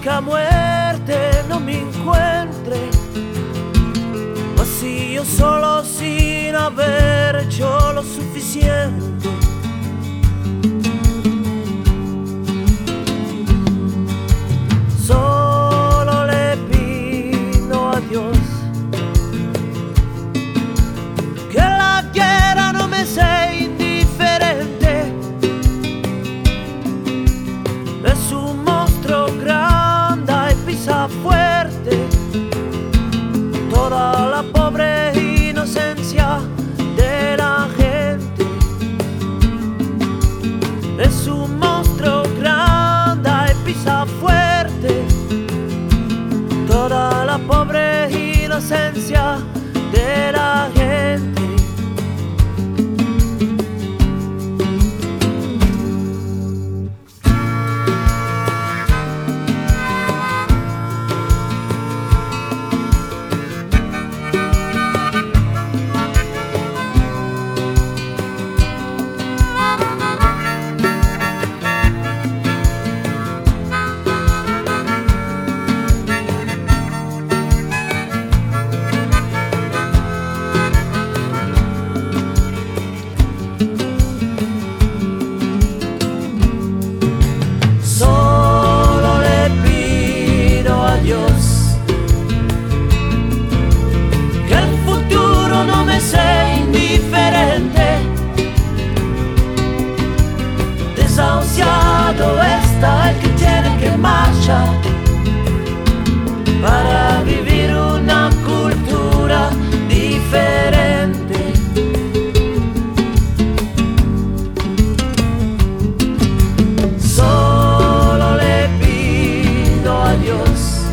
la muerte no me encuentre vacío, solo, sin haber hecho lo suficiente. Solo le pido a Dios que la guerra no me sea indiferente. Es un monstruo grande y pisa fuerte toda la pobre inocencia de la gente. Es un monstruo grande y pisa fuerte toda la pobre inocencia de la gente. Desahuciado está el que tiene que marchar para vivir una cultura diferente. Solo le pido a Dios